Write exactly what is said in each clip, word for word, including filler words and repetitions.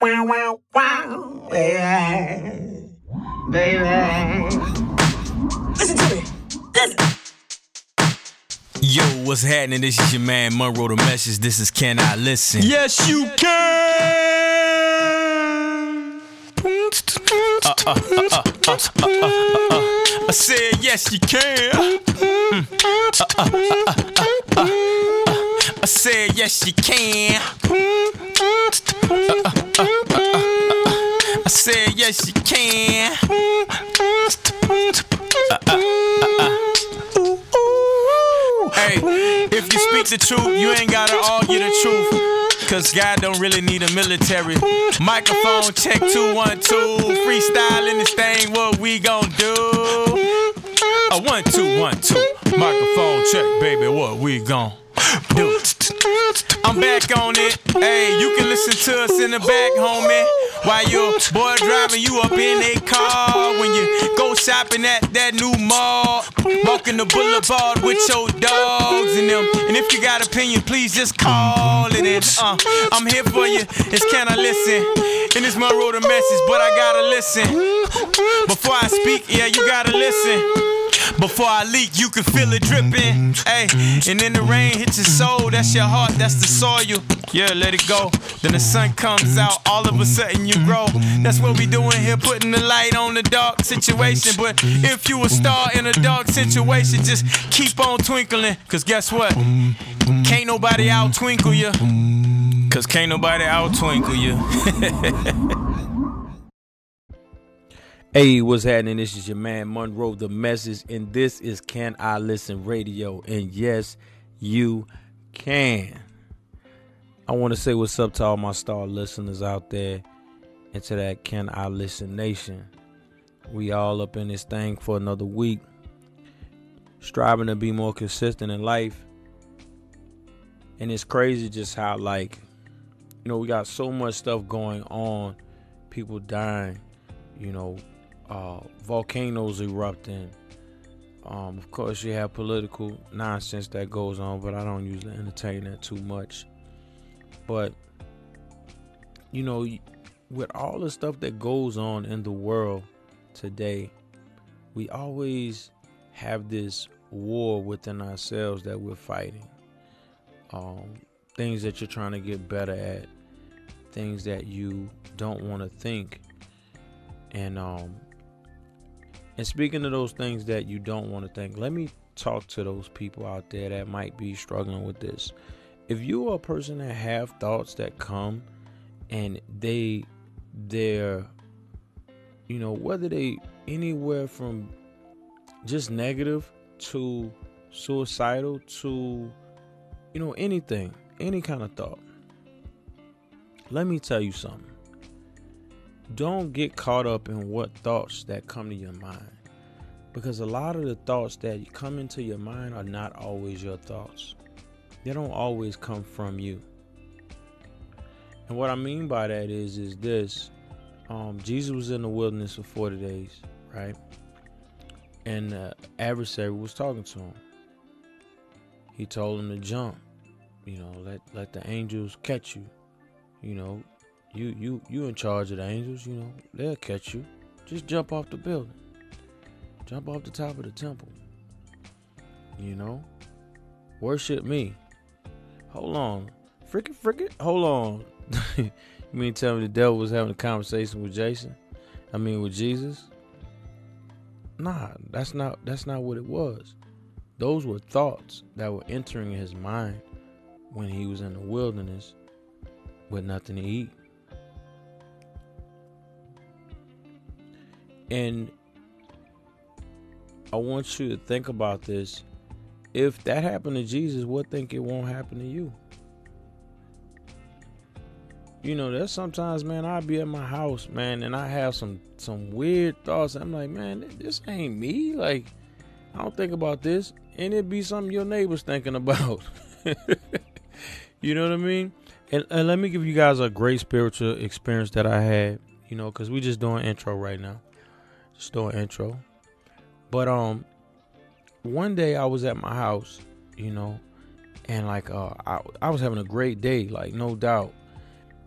Wow, wow, wow, baby, baby. Listen to me. Listen. Yo, what's happening? This is your man Monroe the Message. This is Can I Listen? Yes, you can. Uh, uh, uh, uh, uh, uh, uh, uh. I said yes, you can. Mm. Uh, uh, uh, uh, uh, uh. I said yes, you can. Uh, uh, uh, uh, uh, uh. I said yes, you can. Uh, uh, uh, uh. Hey, if you speak the truth, you ain't gotta argue the truth. Cause God don't really need a military. Microphone check two one two. Freestyling this thing, what we gon' do? A one two one two. Microphone check, baby, what we gon' do? I'm back on it. Hey, you can listen to us in the back, homie. While your boy driving you up in a car. When you go shopping at that new mall. Walking the boulevard with your dogs and them. And if you got opinion, please just call it in. Uh, I'm here for you. It's Can I Listen? And it's Monroe the Message, but I gotta listen. Before I speak, yeah, you gotta listen. Before I leak, you can feel it dripping. Hey, and then the rain hits your soul. That's your heart, that's the soil. Yeah, let it go. Then the sun comes out, all of a sudden you grow. That's what we doing here, putting the light on the dark situation. But if you a star in a dark situation, just keep on twinkling. Cause guess what? Can't nobody out twinkle you. Cause can't nobody out twinkle you. Hey, what's happening? This is your man Monroe the Message, and this is Can I Listen Radio. And yes, you can. I want to say what's up to all my star listeners out there and to that Can I Listen Nation. We all up in this thing for another week, striving to be more consistent in life. And it's crazy just how, like, you know, we got so much stuff going on, people dying, you know, uh, volcanoes erupting. Um, of course, you have political nonsense that goes on, but I don't usually entertain that too much. But, you know, with all the stuff that goes on in the world today, we always have this war within ourselves that we're fighting. Um, things that you're trying to get better at, things that you don't want to think. And um, and speaking of those things that you don't want to think, let me talk to those people out there that might be struggling with this. If you are a person that have thoughts that come and they, they're, you know, whether they anywhere from just negative to suicidal to, you know, anything, any kind of thought. Let me tell you something. Don't get caught up in what thoughts that come to your mind, because a lot of the thoughts that come into your mind are not always your thoughts. They don't always come from you. And what I mean by that is, is this. Um, Jesus was in the wilderness for forty days, right? And the adversary was talking to him. He told him to jump. You know, let let the angels catch you. You know, you you you in charge of the angels. You know, they'll catch you. Just jump off the building. Jump off the top of the temple. You know, worship me. Hold on. Frickin' frickin'. Hold on. You mean tell me the devil was having a conversation with Jason? I mean with Jesus? Nah, that's not that's not what it was. Those were thoughts that were entering his mind when he was in the wilderness with nothing to eat. And I want you to think about this. If that happened to Jesus, what think it won't happen to you? You know, there's sometimes, man, I'll be at my house, man, and I have some some weird thoughts. I'm like, man, this ain't me. Like, I don't think about this. And it'd be something your neighbor's thinking about. You know what I mean? And, and let me give you guys a great spiritual experience that I had, you know, because we just doing intro right now. Just doing intro. But um, one day I was at my house, you know, and like uh, I, I was having a great day, like no doubt.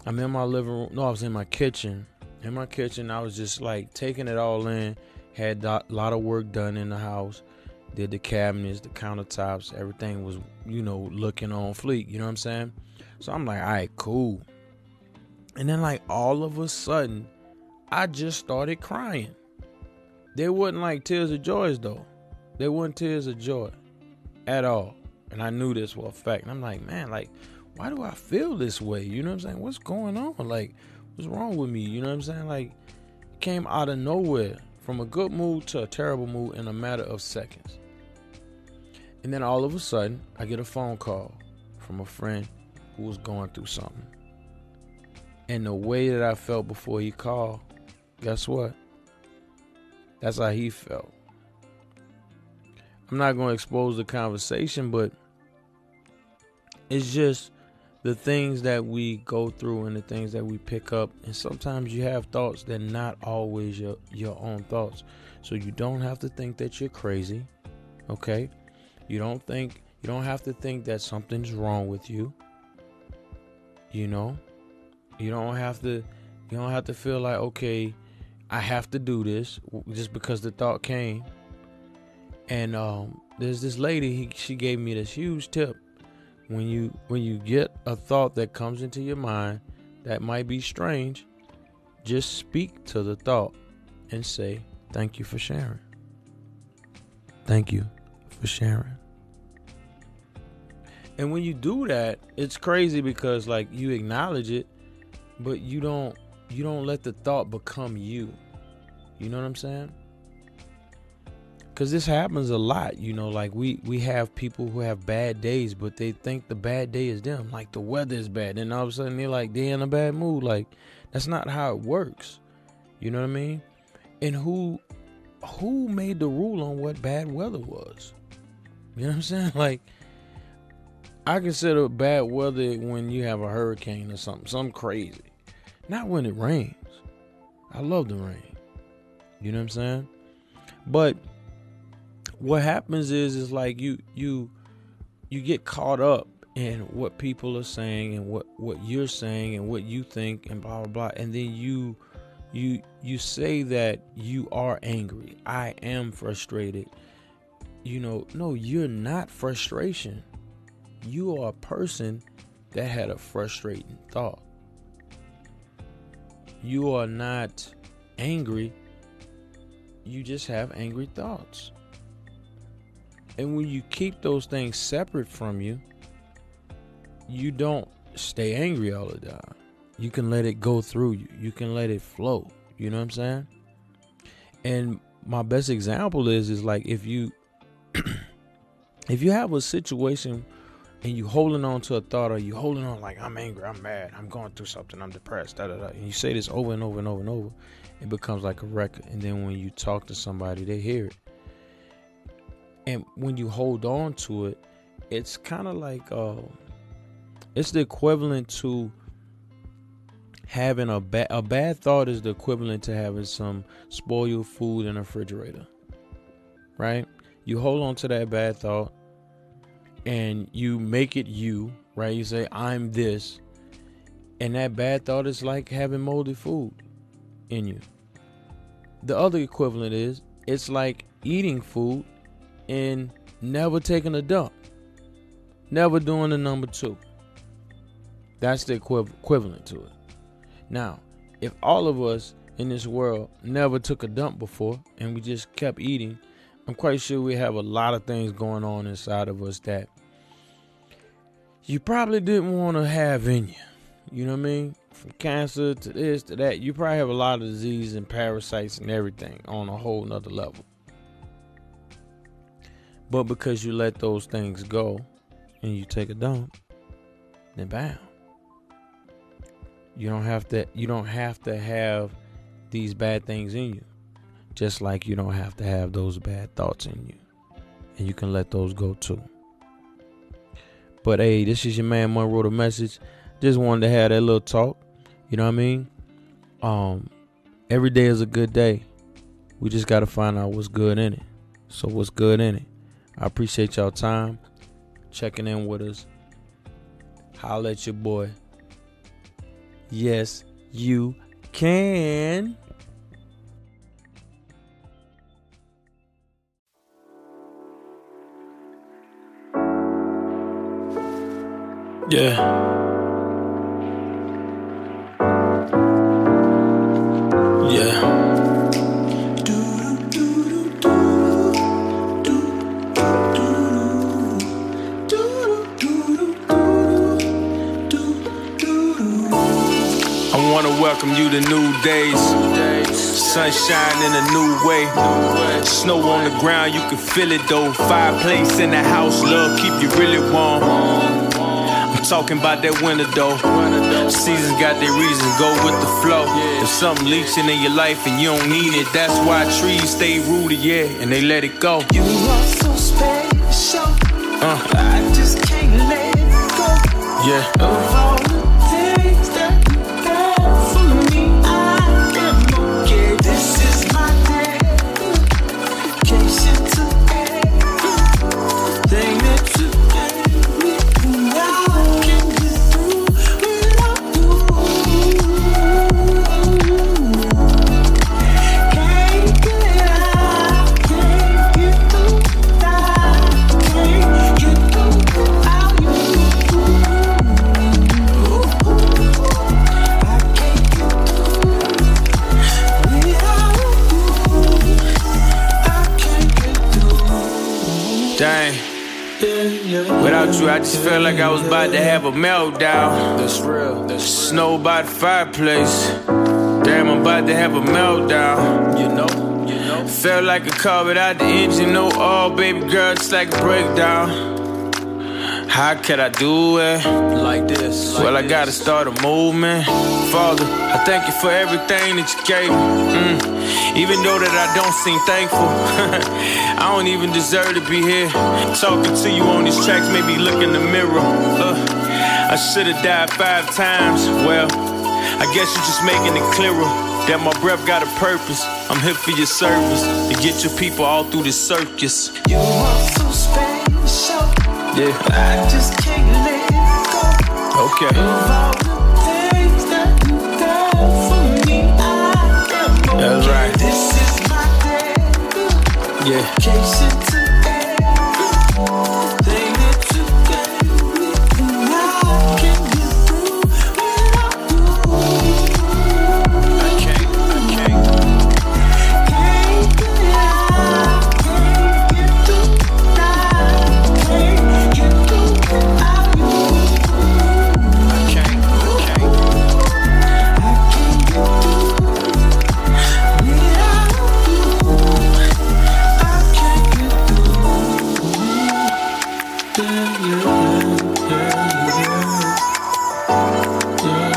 I'm in my living room. No, I was in my kitchen. In my kitchen, I was just like taking it all in. Had a lot of work done in the house. Did the cabinets, the countertops. Everything was, you know, looking on fleek. You know what I'm saying? So I'm like, all right, cool. And then like all of a sudden, I just started crying. They wasn't like tears of joy though. They weren't tears of joy at all. And I knew this for a fact. And I'm like, man, like, why do I feel this way? You know what I'm saying? What's going on? Like, what's wrong with me? You know what I'm saying? Like, it came out of nowhere, from a good mood to a terrible mood in a matter of seconds. And then all of a sudden, I get a phone call from a friend who was going through something. And the way that I felt before he called, guess what? That's how he felt. I'm not going to expose the conversation, but it's just the things that we go through and the things that we pick up. And sometimes you have thoughts that are not always your, your own thoughts. So you don't have to think that you're crazy. Okay? You don't think, you don't have to think that something's wrong with you. You know? You don't have to, you don't have to feel like, okay, I have to do this just because the thought came. And um, there's this lady, he, she gave me this huge tip. When you when you get a thought that comes into your mind that might be strange, just speak to the thought and say, thank you for sharing. Thank you for sharing. And when you do that, it's crazy because like you acknowledge it, but you don't you don't let the thought become you. You know what I'm saying? Because this happens a lot, you know, like we, we have people who have bad days, but they think the bad day is them. Like the weather is bad. And all of a sudden they're like, they're in a bad mood. Like that's not how it works. You know what I mean? And who, who made the rule on what bad weather was? You know what I'm saying? Like I consider bad weather when you have a hurricane or something, something crazy. Not when it rains. I love the rain. You know what I'm saying? But what happens is, is like you, you, you get caught up in what people are saying and what, what you're saying and what you think and blah, blah, blah. And then you, you, you say that you are angry. I am frustrated. You know, no, you're not frustration. You are a person that had a frustrating thought. You are not angry. You just have angry thoughts. And when you keep those things separate from you, you don't stay angry all the time. You can let it go through you. You can let it flow. You know what I'm saying? And my best example is, is like if you, if you have a situation and you holding on to a thought, or you holding on like, I'm angry, I'm mad, I'm going through something, I'm depressed, da, da, da. And you say this over and over and over and over, it becomes like a record. And then when you talk to somebody, they hear it. And when you hold on to it, it's kind of like, uh, it's the equivalent to having a bad, a bad thought is the equivalent to having some spoiled food in a refrigerator, right? You hold on to that bad thought and you make it you, right? You say, I'm this. And that bad thought is like having moldy food in you. The other equivalent is, it's like eating food and never taking a dump, never doing the number two. That's the equiv- equivalent to it. Now, if all of us in this world never took a dump before and we just kept eating, I'm quite sure we have a lot of things going on inside of us that you probably didn't want to have in you. You know what I mean? From cancer to this to that, you probably have a lot of disease and parasites and everything on a whole nother level. But because you let those things go and you take a dump, then bam. You don't have to you don't have to have these bad things in you. Just like you don't have to have those bad thoughts in you. And you can let those go too. But hey, this is your man Monroe the Message. Just wanted to have that little talk. You know what I mean? Um, every day is a good day. We just gotta find out what's good in it. So what's good in it? I appreciate y'all time checking in with us. Holla at your boy. yes, you can. Yeah. Yeah. I wanna welcome you to new days. Sunshine in a new way. Snow on the ground, you can feel it though. Fireplace in the house, love keep you really warm. I'm talking about that winter though. Seasons got their reasons, go with the flow. If something leaching in your life and you don't need it, that's why trees stay rooted, yeah, and they let it go. You are so special. Uh. I just can't let it go. Yeah. Of all the things that you got for me, I am okay. This is my dedication to everything that you gave me. Now I can't get through without you. Can't get out, can't get through that. Can't get through without you. Dang. Without you, I just felt like I was about to have a meltdown. That's real. That's snow by the fireplace. Damn, I'm about to have a meltdown. You know, you know. Felt like a car without the engine, no oil, baby girl, just like a breakdown. How could I do it like this? Like well, I this. Gotta start a movement. Father, I thank you for everything that you gave me. Mm. Even though that I don't seem thankful, I don't even deserve to be here. Talking to you on these tracks made me look in the mirror. Uh, I should've died five times. Well, I guess you're just making it clearer that my breath got a purpose. I'm here for your service, to get your people all through this circus. You are so special. Yeah. I just can't let it go. Okay. Of all the things that you got for me, I am okay. That's right. This is my dedication to everything that you gave me. Now I can't get through without you. I can't, I can't. Can't get out, can't get through that. Can't get through without you. I can't, I can't. I can't get through without you. I can't get through. Yeah, yeah, yeah, yeah,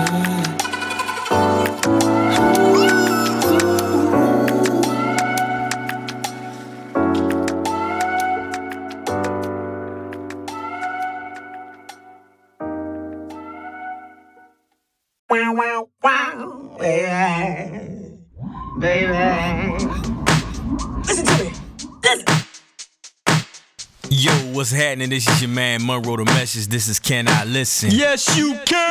Wow, wow, wow, yeah, baby. Listen to me. Listen. Yo, what's happening? This is your man Monroe the Message. This is Can I Listen? Yes, you can.